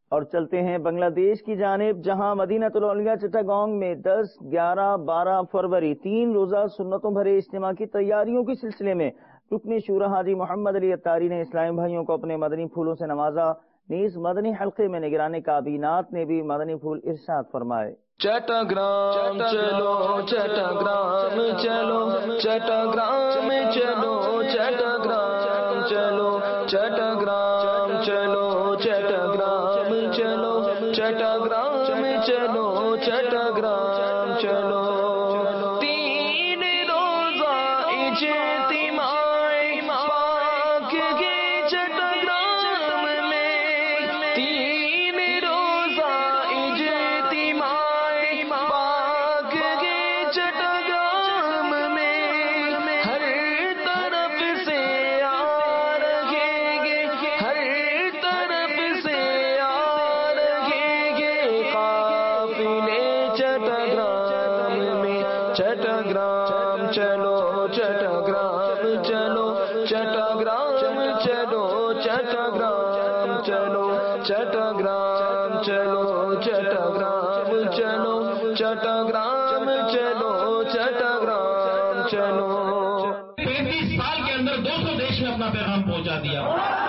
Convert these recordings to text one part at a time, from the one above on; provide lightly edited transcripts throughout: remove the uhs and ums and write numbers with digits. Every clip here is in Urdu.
اور چلتے ہیں بنگلہ دیش کی جانب، جہاں مدینہ الاولیاء چٹاگانگ میں 10، 11، 12 فروری 3 روزہ سنتوں بھرے اجتماع کی تیاریوں کے سلسلے میں رکن شورا حاجی محمد علی اتاری نے اسلامی بھائیوں کو اپنے مدنی پھولوں سے نوازا۔ نیز مدنی حلقے میں نگران کابینات نے بھی مدنی پھول ارشاد فرمائے۔ چٹاگرام چلو چٹاگرام چلو چٹاگرام چلو چٹاگرام چلو چٹاگرام چلو چٹاگرام چلو چٹاگرام چلو چٹاگرام چلو۔ تین روزہ اجتماع پاک کے چٹاگرام میں، تین روزہ اجتماع پاک کے چٹاگرام میں، ہر طرف سے آ رہے گے، ہر طرف سے آ رہے گے قافلے چٹاگرام میں۔ چٹاگرام چلو چٹاگرام چلو چٹاگرام چلو چٹاگرام چلو چٹاگرام چلو چٹاگرام چلو چٹاگرام چلو چٹاگرام چلو۔ 35 سال کے اندر 200 دیش میں اپنا پیغام پہنچا دیا۔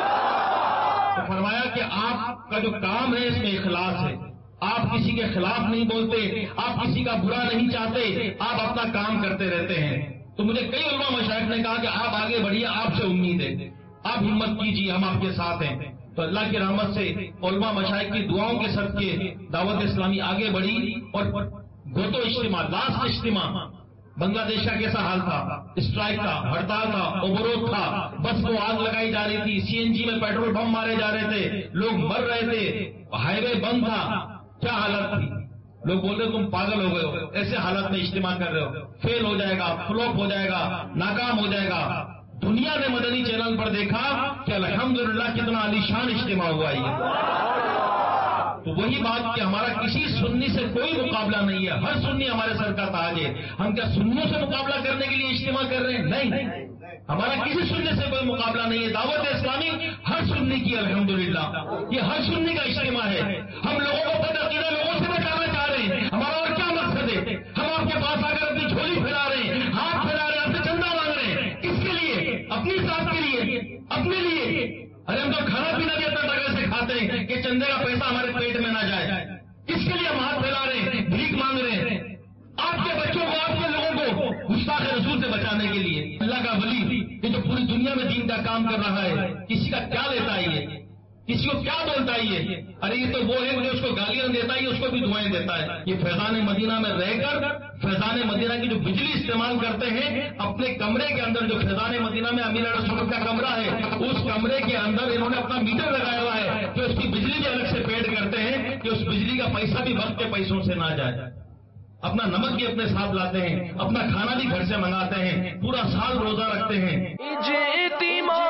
تو فرمایا کہ آپ کا جو کام ہے اس میں اخلاص ہے، آپ کسی کے خلاف نہیں بولتے، آپ کسی کا برا نہیں چاہتے، آپ اپنا کام کرتے رہتے ہیں۔ تو مجھے کئی علماء مشائخ نے کہا کہ آپ آگے بڑھیے، آپ سے امید ہے، آپ ہمت کیجیے، ہم آپ کے ساتھ ہیں۔ تو اللہ کی رحمت سے علماء مشائخ کی دعاؤں کے صدقے دعوت اسلامی آگے بڑھی، اور گوتو اجتماع، لاسٹ اجتماع، بنگلہ دیش کا کیسا حال تھا، اسٹرائک تھا، ہڑتال تھا، اوبروڈ تھا، بس کو آگ لگائی جا رہی تھی، سی این جی میں پیٹرول بم مارے جا رہے تھے، لوگ مر رہے تھے، ہائی وے بند تھا، کیا حالت تھی۔ لوگ بولتے تم پاگل ہو گئے ہو، ایسے حالت میں اجتماع کر رہے ہو، فیل ہو جائے گا، فلوپ ہو جائے گا، ناکام ہو جائے گا۔ دنیا نے مدنی چینل پر دیکھا کہ الحمدللہ کتنا عالیشان اجتماع ہوا یہ۔ تو وہی بات کہ ہمارا کسی سنی سے کوئی مقابلہ نہیں ہے، ہر سنی ہمارے سر کا تاج ہے۔ ہم کیا سنیوں سے مقابلہ کرنے کے لیے اجتماع کر رہے ہیں؟ نہیں، ہمارا کسی سنی سے کوئی مقابلہ نہیں ہے۔ دعوت اسلامی ہر سنی کی الحمدللہ، یہ ہر سنی کا اجتماع ہے۔ ہم لوگوں کو بدعقیدہ لوگوں سے بچانا چاہ رہے ہیں، ہمارا اور کیا مقصد ہے؟ ہم آپ کے پاس آ کر اپنی جھولی پھیلا رہے ہیں، ہاتھ پھیلا رہے ہیں، آپ سے چندہ مانگ رہے ہیں، کس کے لیے؟ اپنی ذات کے لیے، اپنے لیے۔ ارے ہم تو کھانا پینا بھی اتنا ڈگر سے کھاتے ہیں کہ چندے کا پیسہ ہمارے پیٹ میں نہ جائے۔ کس کے لیے ہم ہاتھ پھیلا رہے ہیں، بھیک مانگ رہے ہیں؟ آپ کے بچوں کو، آپ کے لوگوں کو گستاخ رسول سے بچانے کے لیے۔ اللہ کا ولی کہ جو پوری دنیا میں دین کا کام کر رہا ہے، کسی کا کیا لیتا ہے یہ، کسی کو کیا بولتا ہے یہ؟ ارے یہ تو وہ ہے جو اس کو گالیاں دیتا ہے، اس کو بھی دعائیں دیتا ہے۔ یہ فیضان مدینہ میں رہ کر فیضان مدینہ کی جو بجلی استعمال کرتے ہیں، اپنے کمرے کے اندر جو فیضان مدینہ میں امیر رسول کا کمرہ ہے، اس کمرے کے اندر انہوں نے اپنا میٹر لگایا ہوا ہے کہ اس کی بجلی بھی الگ سے پیڈ کرتے ہیں کہ اس بجلی کا پیسہ بھی وقت کے پیسوں سے نہ جائے۔ اپنا نمک بھی اپنے ساتھ لاتے ہیں، اپنا کھانا بھی گھر سے منگاتے ہیں، پورا سال روزہ رکھتے ہیں۔ اجتماع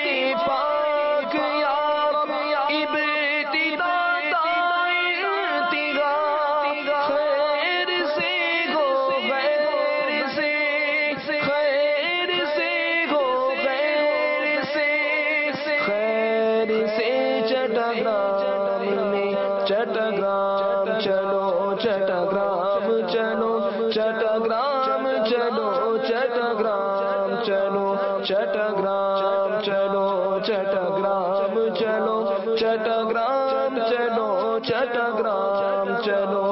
پاک یا ابتدا خیر سے گو، غیر سے خیر سے گو، غیر سے خیر سے چٹاگرام میں۔ چٹاگرام چلو چٹاگرام چلو چٹاگرام چلو چٹاگرام چلو چٹاگرام چلو چٹاگرام چلو چٹاگرام چلو چٹاگرام چلو۔